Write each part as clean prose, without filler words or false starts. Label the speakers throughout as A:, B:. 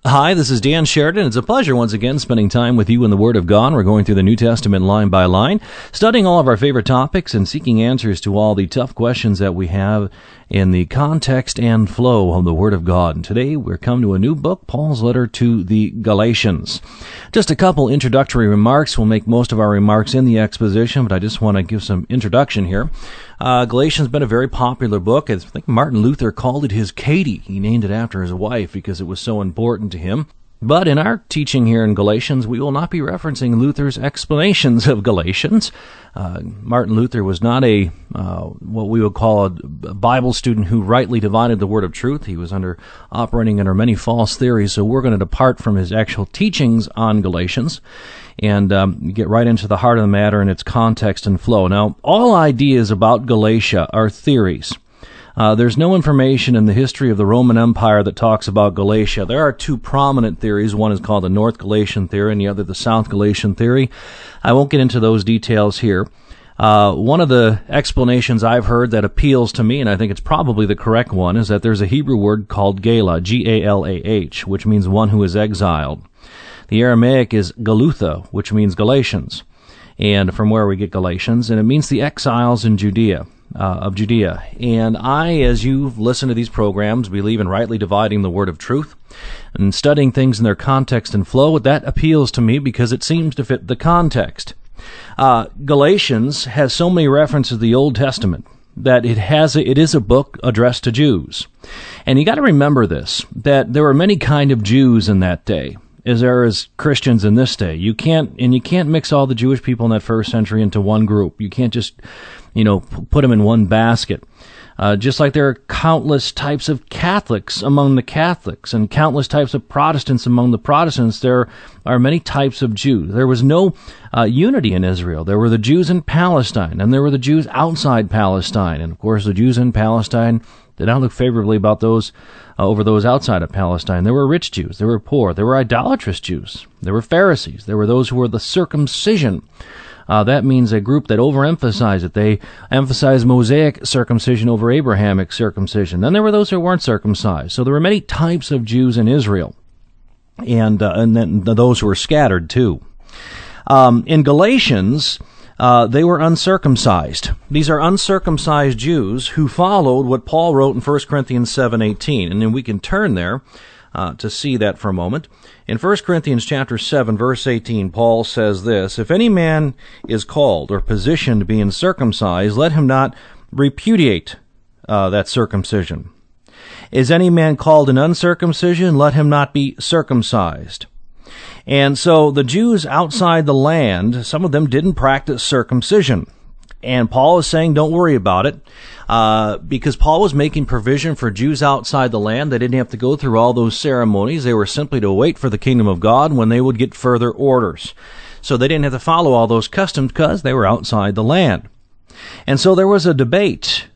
A: Hi, this is Dan Sheridan. It's a pleasure once again spending time with you in the Word of God. We're going through the New Testament line by line, studying all of our favorite topics and seeking answers to all the tough questions that we have in the context and flow of the Word of God. And today we're come to a new book, Paul's letter to the Galatians. Just a couple introductory remarks. We'll make most of our remarks in the exposition, but I just want to give some introduction here. Galatians has been a very popular book. I think Martin Luther called it his Katie. He named it after his wife because it was so important to him. But in our teaching here in Galatians, we will not be referencing Luther's explanations of Galatians. Martin Luther was not a what we would call a Bible student who rightly divided the word of truth. He was operating under many false theories, so we're going to depart from his actual teachings on Galatians and get right into the heart of the matter and its context and flow. Now, all ideas about Galatia are theories. There's no information in the history of the Roman Empire that talks about Galatia. There are two prominent theories. One is called the North Galatian theory and the other the South Galatian theory. I won't get into those details here. One of the explanations I've heard that appeals to me, and I think it's probably the correct one, is that there's a Hebrew word called Gala, G-A-L-A-H, which means one who is exiled. The Aramaic is Galutha, which means Galatians, and from where we get Galatians, and it means the exiles in Judea. Of Judea. And I, as you listen to these programs, believe in rightly dividing the word of truth and studying things in their context and flow. That appeals to me because it seems to fit the context. Galatians has so many references to the Old Testament that it is a book addressed to Jews. And you got to remember this, that there were many kind of Jews in that day, as there is Christians in this day. You can't mix all the Jewish people in that first century into one group. You can't just put them in one basket. Just like there are countless types of Catholics among the Catholics and countless types of Protestants among the Protestants, there are many types of Jews. There was no unity in Israel. There were the Jews in Palestine, and there were the Jews outside Palestine. And of course, the Jews in Palestine did not look favorably about those over those outside of Palestine. There were rich Jews. There were poor. There were idolatrous Jews. There were Pharisees. There were those who were the circumcision. That means a group that overemphasized it. They emphasized Mosaic circumcision over Abrahamic circumcision. Then there were those who weren't circumcised. So there were many types of Jews in Israel, and then those who were scattered too. In Galatians, they were uncircumcised. These are uncircumcised Jews who followed what Paul wrote in 1 Corinthians 7:18, and then we can turn there to see that for a moment. In 1 Corinthians chapter 7, verse 18, Paul says this, "If any man is called or positioned being circumcised, let him not repudiate that circumcision. Is any man called in uncircumcision, let him not be circumcised." And so the Jews outside the land, some of them didn't practice circumcision. And Paul is saying, don't worry about it, because Paul was making provision for Jews outside the land. They didn't have to go through all those ceremonies. They were simply to wait for the kingdom of God when they would get further orders. So they didn't have to follow all those customs because they were outside the land. And so there was a debate.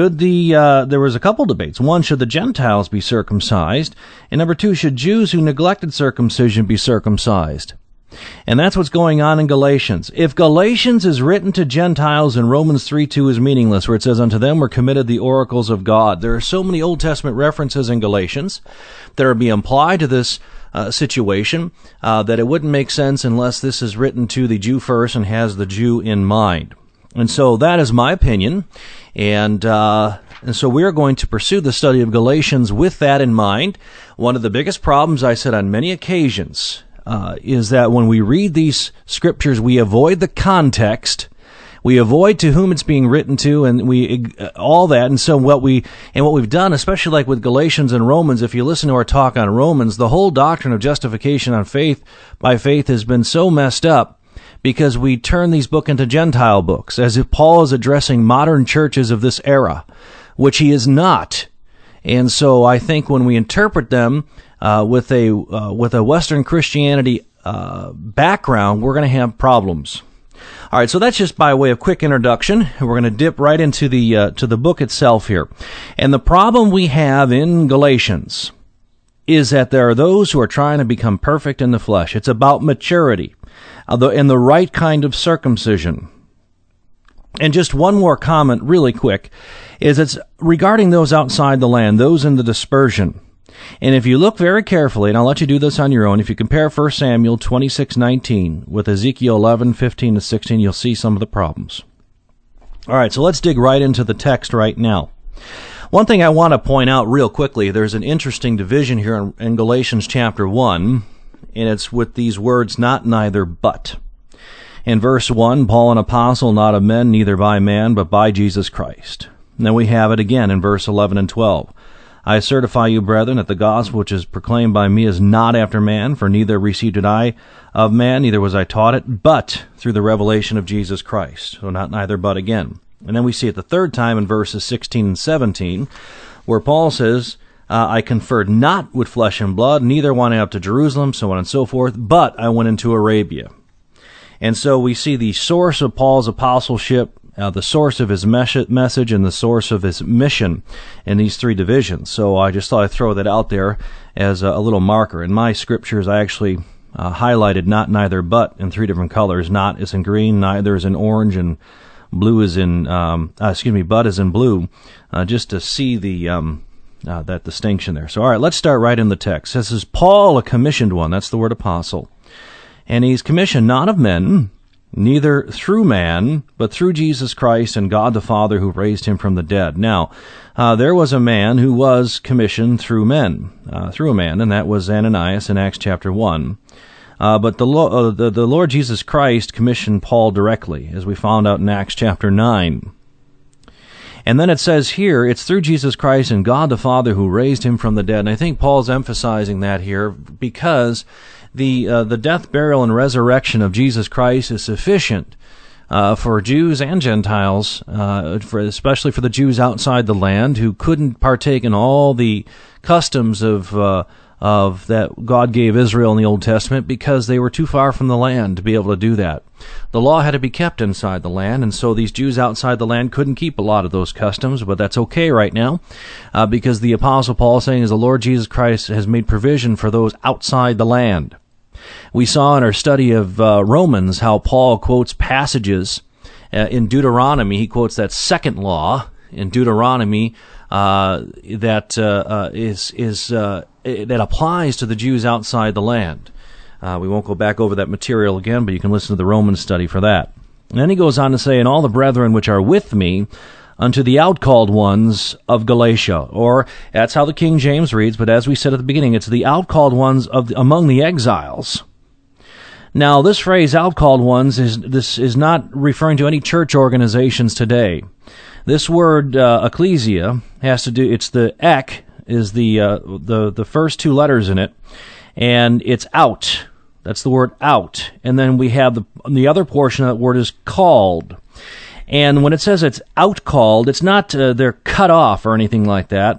A: There was a couple debates. One, should the Gentiles be circumcised? And number two, should Jews who neglected circumcision be circumcised? And that's what's going on in Galatians. If Galatians is written to Gentiles and Romans 3:2 is meaningless, where it says, "Unto them were committed the oracles of God," there are so many Old Testament references in Galatians that are being applied to this situation that it wouldn't make sense unless this is written to the Jew first and has the Jew in mind. And so that is my opinion. And so we're going to pursue the study of Galatians with that in mind. One of the biggest problems, I said on many occasions, is that when we read these scriptures, we avoid the context, we avoid to whom it's being written to, and we all that. And so what we've done, especially like with Galatians and Romans, if you listen to our talk on Romans, the whole doctrine of justification on faith by faith has been so messed up because we turn these books into Gentile books, as if Paul is addressing modern churches of this era, which he is not. And so I think when we interpret them with a Western Christianity background, we're going to have problems. All right, so that's just by way of quick introduction. We're going to dip right into the book itself here. And the problem we have in Galatians is that there are those who are trying to become perfect in the flesh. It's about maturity and the right kind of circumcision. And just one more comment really quick is it's regarding those outside the land, those in the dispersion. And if you look very carefully, and I'll let you do this on your own, if you compare 1 Samuel 26:19 with Ezekiel 11:15-16, you'll see some of the problems. All right, so let's dig right into the text right now. One thing I want to point out real quickly, there's an interesting division here in Galatians chapter 1, and it's with these words, not, neither, but. In verse 1, Paul, an apostle, not of men, neither by man, but by Jesus Christ. And then we have it again in verse 11 and 12. I certify you, brethren, that the gospel which is proclaimed by me is not after man, for neither received it I of man, neither was I taught it, but through the revelation of Jesus Christ. So not neither, but again. And then we see it the third time in verses 16 and 17, where Paul says, I conferred not with flesh and blood, neither went I up to Jerusalem, so on and so forth, but I went into Arabia. And so we see the source of Paul's apostleship, the source of his message, and the source of his mission in these three divisions. So I just thought I'd throw that out there as a little marker. In my scriptures, I actually highlighted not, neither, but in three different colors. Not is in green, neither is in orange, and blue is in, but is in blue, just to see the that distinction there. So, all right, let's start right in the text. This is Paul, a commissioned one. That's the word apostle. And he's commissioned not of men, neither through man, but through Jesus Christ and God the Father who raised him from the dead. Now, there was a man who was commissioned through a man, and that was Ananias in Acts chapter 1. But the Lord Jesus Christ commissioned Paul directly, as we found out in Acts chapter 9. And then it says here, it's through Jesus Christ and God the Father who raised him from the dead. And I think Paul's emphasizing that here because the death, burial, and resurrection of Jesus Christ is sufficient for Jews and Gentiles, especially for the Jews outside the land who couldn't partake in all the customs of that God gave Israel in the Old Testament because they were too far from the land to be able to do that. The law had to be kept inside the land, and so these Jews outside the land couldn't keep a lot of those customs, but that's okay right now because the Apostle Paul is saying is the Lord Jesus Christ has made provision for those outside the land. We saw in our study of Romans how Paul quotes passages in Deuteronomy. He quotes that second law in Deuteronomy that applies to the Jews outside the land. We won't go back over that material again, but you can listen to the Romans study for that. And then he goes on to say, and all the brethren which are with me unto the outcalled ones of Galatia. Or, that's how the King James reads, but as we said at the beginning, it's the outcalled ones among the exiles. Now, this phrase, outcalled ones, is not referring to any church organizations today. This word, ecclesia, has to do, it's the ek, is the first two letters in it, and it's out. That's the word out. And then we have the other portion of that word is called. And when it says it's out-called, it's not they're cut off or anything like that.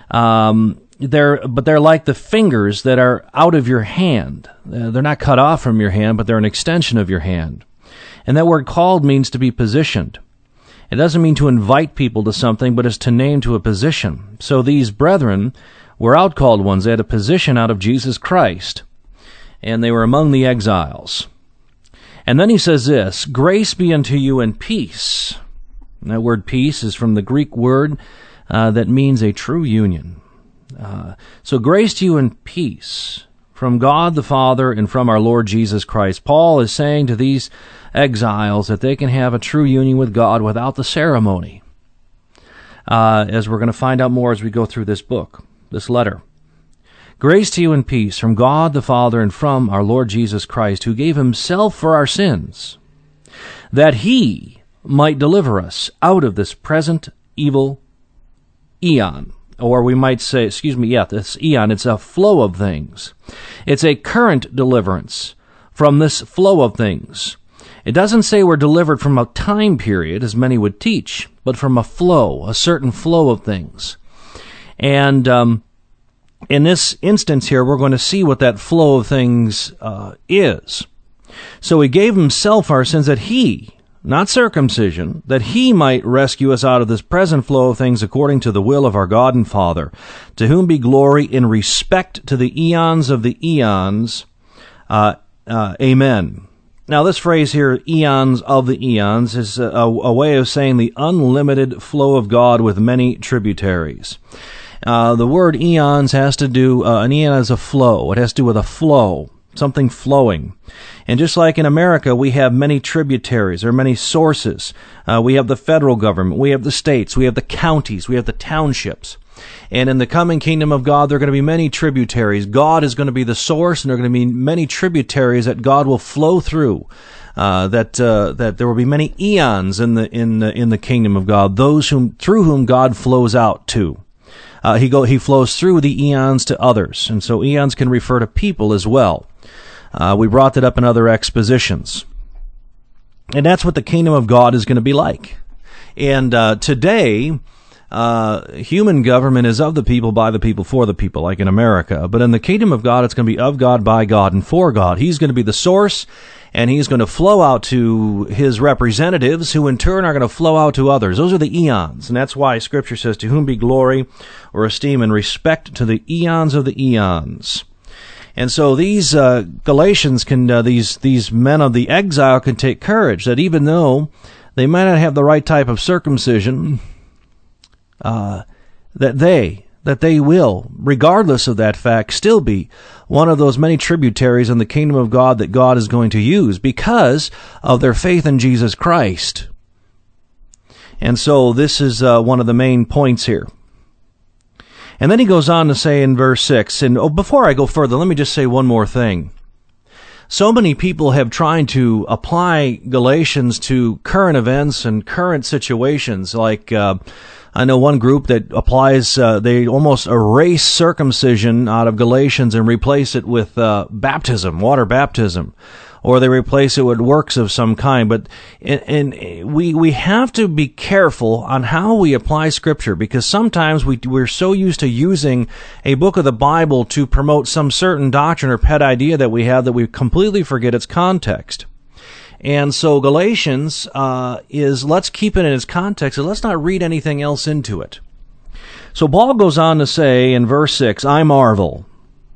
A: They're like the fingers that are out of your hand. They're not cut off from your hand, but they're an extension of your hand. And that word called means to be positioned. It doesn't mean to invite people to something, but it's to name to a position. So these brethren were out-called ones. They had a position out of Jesus Christ, and they were among the exiles. And then he says this, grace be unto you and peace. And that word peace is from the Greek word that means a true union. So grace to you and peace from God the Father and from our Lord Jesus Christ. Paul is saying to these exiles that they can have a true union with God without the ceremony, as we're going to find out more as we go through this book, this letter. Grace to you and peace from God the Father and from our Lord Jesus Christ, who gave himself for our sins, that he might deliver us out of this present evil eon. Or we might say, this eon, it's a flow of things. It's a current deliverance from this flow of things. It doesn't say we're delivered from a time period, as many would teach, but from a flow, a certain flow of things. And in this instance here, we're going to see what that flow of things is. So he gave himself our sins that he, not circumcision, that he might rescue us out of this present flow of things according to the will of our God and Father, to whom be glory in respect to the eons of the eons. Amen. Now, this phrase here, eons of the eons, is a way of saying the unlimited flow of God with many tributaries. The word eons has to do, an eon is a flow. It has to do with a flow, something flowing. And just like in America, we have many tributaries, there are many sources. We have the federal government, we have the states, we have the counties, we have the townships. And in the coming kingdom of God, there are going to be many tributaries. God is going to be the source, and there are going to be many tributaries that God will flow through. That there will be many eons in the kingdom of God, those through whom God flows out to. He flows through the eons to others, and so eons can refer to people as well. We brought that up in other expositions, and that's what the kingdom of God is going to be like. And today, human government is of the people, by the people, for the people, like in America. But in the kingdom of God, it's going to be of God, by God, and for God. He's going to be the source, and he's going to flow out to his representatives, who in turn are going to flow out to others. Those are the eons, and that's why Scripture says, to whom be glory or esteem and respect to the eons of the eons. And so these Galatians these men of the exile can take courage that even though they might not have the right type of circumcision, that they will, regardless of that fact, still be one of those many tributaries in the kingdom of God that God is going to use because of their faith in Jesus Christ. And so this is one of the main points here. And then he goes on to say in verse 6, and before I go further, let me just say one more thing. So many people have tried to apply Galatians to current events and current situations, like I know one group that applies, they almost erase circumcision out of Galatians and replace it with baptism, water baptism, or they replace it with works of some kind. But we have to be careful on how we apply Scripture, because sometimes we're so used to using a book of the Bible to promote some certain doctrine or pet idea that we have that we completely forget its context. And so Galatians is, let's keep it in its context, and let's not read anything else into it. So Paul goes on to say in verse 6, I marvel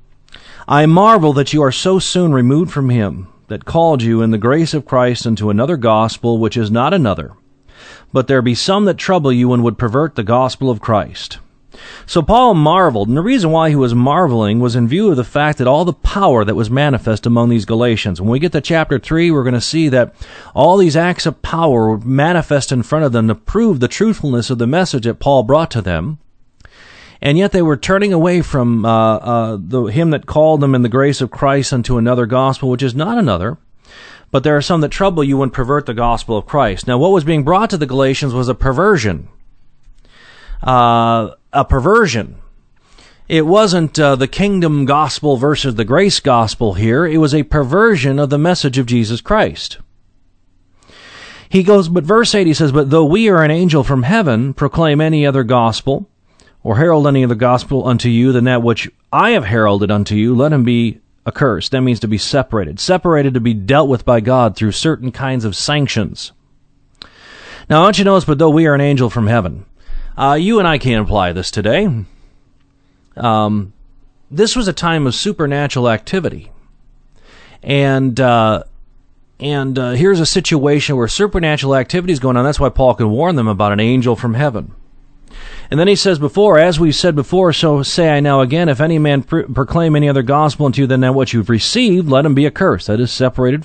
A: that you are so soon removed from him that called you in the grace of Christ unto another gospel, which is not another. But there be some that trouble you and would pervert the gospel of Christ. So Paul marveled, and the reason why he was marveling was in view of the fact that all the power that was manifest among these Galatians. When we get to chapter 3, we're going to see that all these acts of power were manifest in front of them to prove the truthfulness of the message that Paul brought to them. And yet they were turning away from him that called them in the grace of Christ unto another gospel, which is not another. But there are some that trouble you and pervert the gospel of Christ. Now, what was being brought to the Galatians was a perversion. It wasn't the kingdom gospel versus the grace gospel here. It was a perversion of the message of Jesus Christ. He goes, but verse 8, he says, but though we or an angel from heaven proclaim any other gospel, or herald any other gospel unto you than that which I have heralded unto you, let him be accursed. That means to be separated. Separated to be dealt with by God through certain kinds of sanctions. Now I want you to notice, but though we are an angel from heaven. You and I can't apply this today. This was a time of supernatural activity. And here's a situation where supernatural activity is going on. That's why Paul can warn them about an angel from heaven. And then he says before, as we've said before, so say I now again, if any man proclaim any other gospel unto you than that which you've received, let him be accursed. That is separated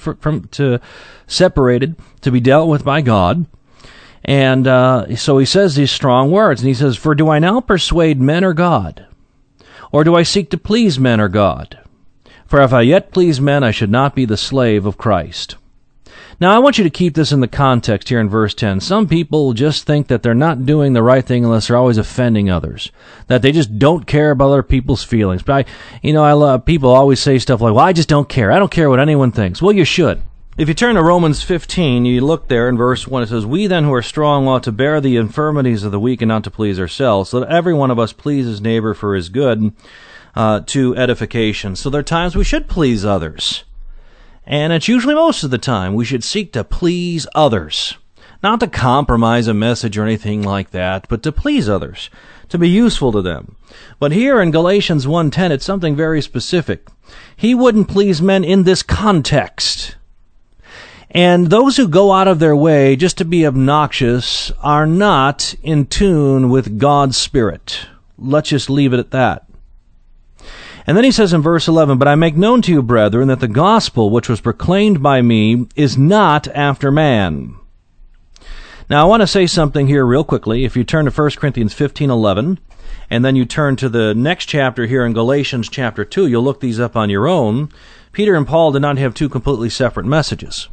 A: to be dealt with by God. And so he says these strong words, and he says, for do I now persuade men or God? Or do I seek to please men or God? For if I yet please men, I should not be the slave of Christ. Now, I want you to keep this in the context here in verse 10. Some people just think that they're not doing the right thing unless they're always offending others, that they just don't care about other people's feelings. But I love people always say stuff like, well, I just don't care. I don't care what anyone thinks. Well, you should. If you turn to Romans 15, you look there in verse 1, it says, we then who are strong ought to bear the infirmities of the weak and not to please ourselves, so that every one of us please his neighbor for his good, to edification. So there are times we should please others. And it's usually most of the time we should seek to please others. Not to compromise a message or anything like that, but to please others, to be useful to them. But here in Galatians 1:10, it's something very specific. He wouldn't please men in this context. And those who go out of their way just to be obnoxious are not in tune with God's Spirit. let's just leave it at that. And then he says in verse 11, "But I make known to you, brethren, that the gospel which was proclaimed by me is not after man." Now, I want to say something here real quickly. If you turn to 1 Corinthians 15:11, and then you turn to the next chapter here in Galatians chapter 2, you'll look these up on your own. Peter and Paul did not have two completely separate messages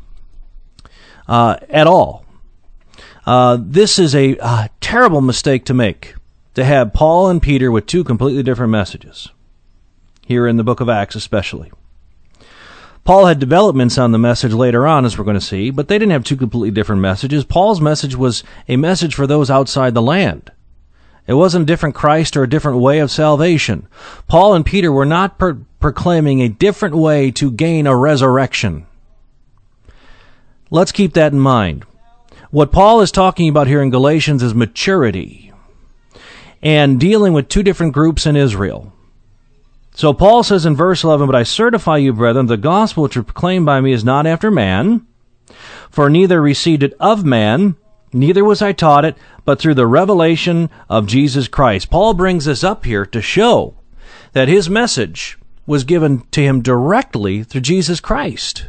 A: at all. This is a terrible mistake to make, to have Paul and Peter with two completely different messages, here in the book of Acts especially. Paul had developments on the message later on, as we're going to see, but they didn't have two completely different messages. Paul's message was a message for those outside the land. It wasn't a different Christ or a different way of salvation. Paul and Peter were not proclaiming a different way to gain a resurrection. Let's keep that in mind. What Paul is talking about here in Galatians is maturity and dealing with two different groups in Israel. So Paul says in verse 11, "But I certify you, brethren, the gospel which was proclaimed by me is not after man, for neither received it of man, neither was I taught it, but through the revelation of Jesus Christ." Paul brings this up here to show that his message was given to him directly through Jesus Christ,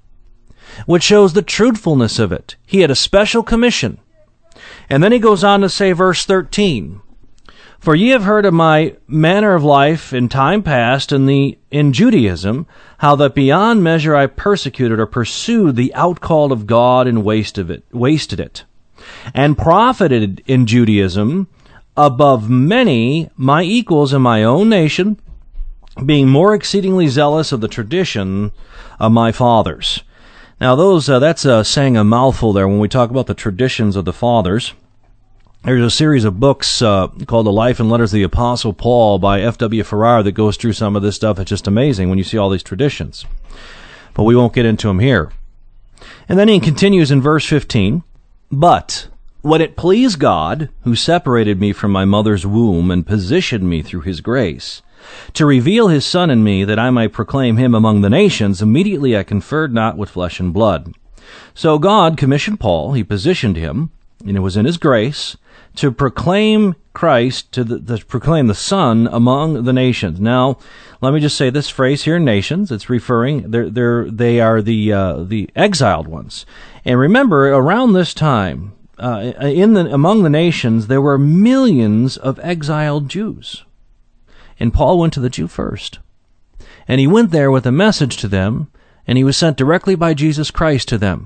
A: which shows the truthfulness of it. He had a special commission. And then he goes on to say, verse 13, "For ye have heard of my manner of life in time past in Judaism, how that beyond measure I persecuted or pursued the outcalled of God and wasted it, and profited in Judaism above many my equals in my own nation, being more exceedingly zealous of the tradition of my fathers." Now that's saying a mouthful there when we talk about the traditions of the fathers. There's a series of books called The Life and Letters of the Apostle Paul by F.W. Farrar that goes through some of this stuff. It's just amazing when you see all these traditions. But we won't get into them here. And then he continues in verse 15, "But when it pleased God, who separated me from my mother's womb and positioned me through his grace, to reveal his Son in me that I might proclaim him among the nations, immediately I conferred not with flesh and blood." So God commissioned Paul, he positioned him, and it was in his grace, to proclaim Christ, to proclaim the Son among the nations. Now, let me just say this phrase here, nations. It's referring, they are the exiled ones. And remember, around this time, among the nations, there were millions of exiled Jews. And Paul went to the Jew first. And he went there with a message to them, and he was sent directly by Jesus Christ to them.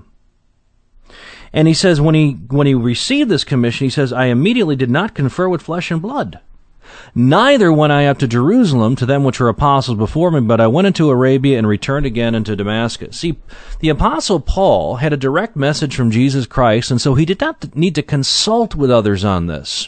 A: And he says when he received this commission, he says, "I immediately did not confer with flesh and blood. Neither went I up to Jerusalem to them which were apostles before me, but I went into Arabia and returned again into Damascus." See, the apostle Paul had a direct message from Jesus Christ, and so he did not need to consult with others on this.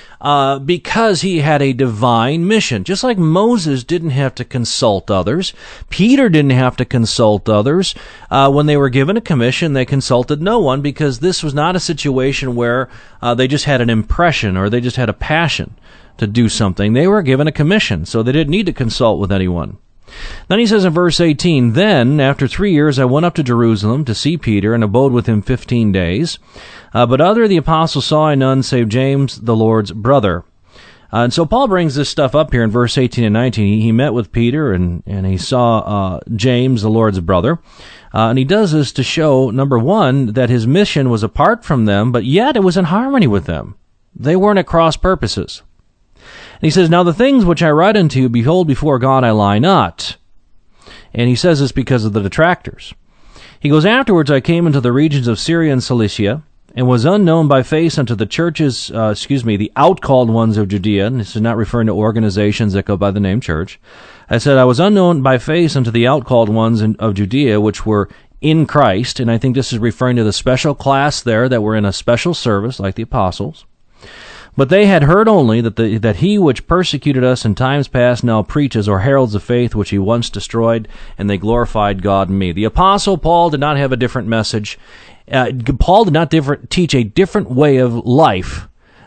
A: Because he had a divine mission. Just like Moses didn't have to consult others, Peter didn't have to consult others. When they were given a commission, they consulted no one, because this was not a situation where they just had an impression or they just had a passion to do something. They were given a commission, so they didn't need to consult with anyone. Then he says in verse 18, "Then, after 3 years, I went up to Jerusalem to see Peter, and abode with him 15 days. But other of the apostles saw I none, save James, the Lord's brother." And so Paul brings this stuff up here in verse 18 and 19. He met with Peter, and he saw James, the Lord's brother. And he does this to show, number one, that his mission was apart from them, but yet it was in harmony with them. They weren't at cross purposes. And he says, "Now the things which I write unto you, behold, before God I lie not." And he says this because of the detractors. He goes, "Afterwards I came into the regions of Syria and Cilicia, and was unknown by face unto the churches, the outcalled ones of Judea." And this is not referring to organizations that go by the name church. I said, "I was unknown by face unto the outcalled ones of Judea, which were in Christ." And I think this is referring to the special class there that were in a special service, like the apostles. "But they had heard only that he which persecuted us in times past now preaches or heralds the faith which he once destroyed, and they glorified God in me." The apostle Paul did not have a different message. Paul did not teach a different way of life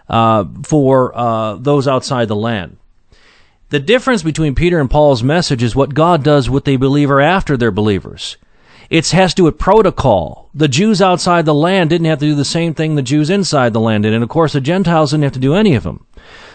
A: for those outside the land. The difference between Peter and Paul's message is what God does with a believer after they're believers. It has to do with protocol. The Jews outside the land didn't have to do the same thing the Jews inside the land did. And of course, the Gentiles didn't have to do any of them.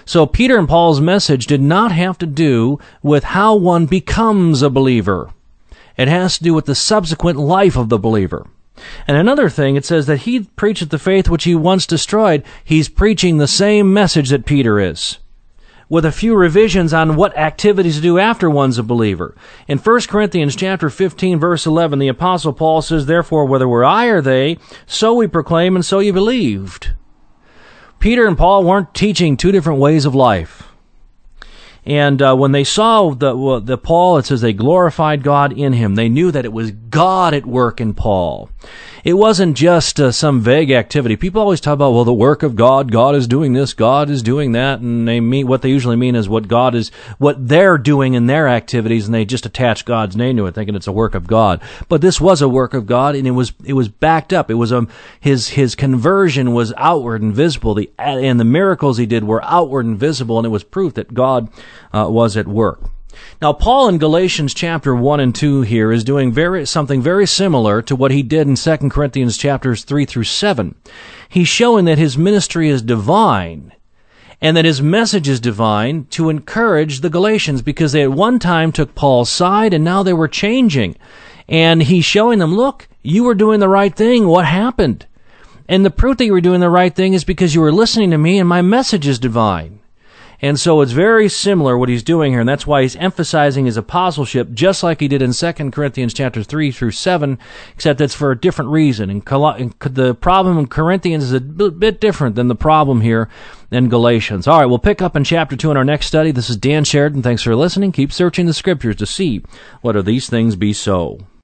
A: So Peter and Paul's message did not have to do with how one becomes a believer. It has to do with the subsequent life of the believer. And another thing, it says that he preacheth the faith which he once destroyed. He's preaching the same message that Peter is, with a few revisions on what activities to do after one's a believer. In 1 Corinthians chapter 15, verse 11, the Apostle Paul says, Therefore, whether we're I or they, so we proclaim, and so you believed. Peter and Paul weren't teaching two different ways of life. And when they saw the Paul, it says they glorified God in him. They knew that it was God at work in Paul. It wasn't just some vague activity. People always talk about, well, the work of God, God is doing this, God is doing that, and what they usually mean is what they're doing in their activities, and they just attach God's name to it, thinking it's a work of God. But this was a work of God, and it was backed up. It was his conversion was outward and visible, and the miracles he did were outward and visible, and it was proof that God was at work. Now, Paul in Galatians chapter 1 and 2 here is doing something very similar to what he did in 2 Corinthians chapters 3 through 7. He's showing that his ministry is divine and that his message is divine to encourage the Galatians, because they at one time took Paul's side and now they were changing. And he's showing them, look, you were doing the right thing. What happened? And the proof that you were doing the right thing is because you were listening to me and my message is divine. And so it's very similar what he's doing here, and that's why he's emphasizing his apostleship just like he did in 2 Corinthians chapters 3 through 7, except it's for a different reason. And the problem in Corinthians is a bit different than the problem here in Galatians. All right, we'll pick up in chapter 2 in our next study. This is Dan Sheridan. Thanks for listening. Keep searching the Scriptures to see whether these things be so.